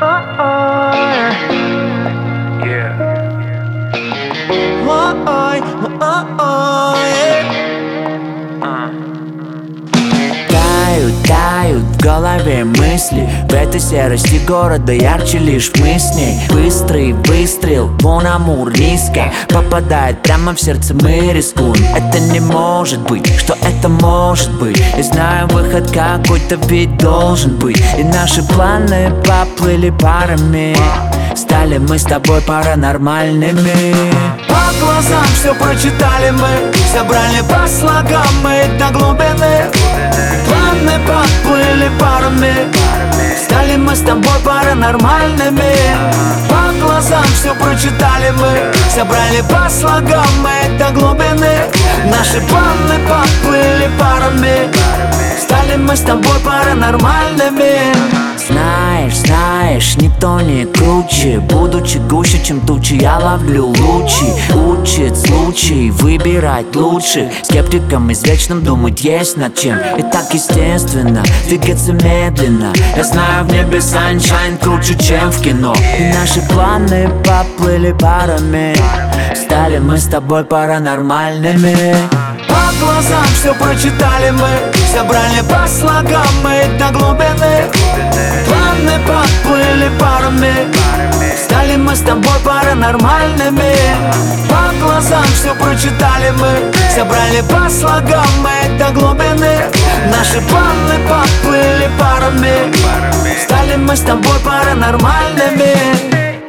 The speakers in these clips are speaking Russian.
Тают в голове мысли. В этой серости города ярче лишь мы с ней. Быстрый выстрел, вон Амур низко попадает прямо в сердце, мы рискуем. Это не может быть, что это может быть. Я знаю, выход какой-то ведь должен быть. И наши планы поплыли парами. Стали мы с тобой паранормальными. По глазам все прочитали мы, собрали по слогам мы до глубины. Планы поплыли парами. Стали мы с тобой паранормальными. По глазам все прочитали мы, собрали по слогам мы до глубины. Наши планы поплыли парами. Стали мы с тобой паранормальными. Знаешь, никто не круче. Будучи гуще, чем тучи, я ловлю лучи. Учит случай выбирать лучших. Скептикам извечным думать есть над чем. И так естественно двигаться медленно. Я знаю, в небе sunshine круче, чем в кино. И наши планы поплыли парами. Стали мы с тобой паранормальными. По глазам все прочитали мы, собрали по слогам мы до глубины. Планы поплыли парами. Стали мы с тобой паранормальными. По глазам все прочитали мы, собрали по слогам мы до глубины. Наши планы поплыли парами. Стали мы с тобой паранормальными.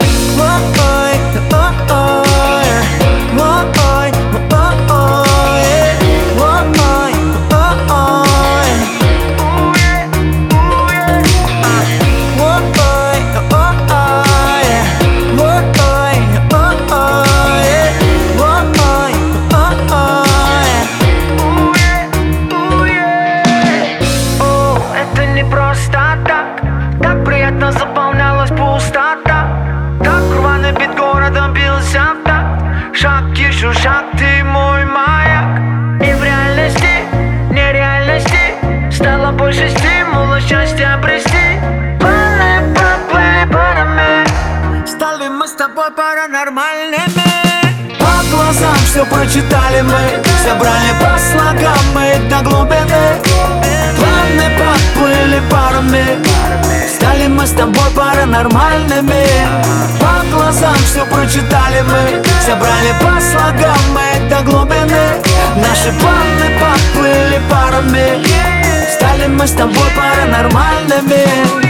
Так приятно заполнялась пустота. Так рваный бит городом бился в такт. Шаг еще шаг, ты мой маяк. И в реальности, нереальности стало больше стимула счастья обрести. Планы поплыли парами. Стали мы с тобой паранормальными. По глазам все прочитали мы, собрали по слогам мы до глубины. Планы поплыли парами. Стали мы с тобой паранормальными. По глазам все прочитали мы, собрали по слогам мы до глубины. Наши планы поплыли парами. Стали мы с тобой паранормальными.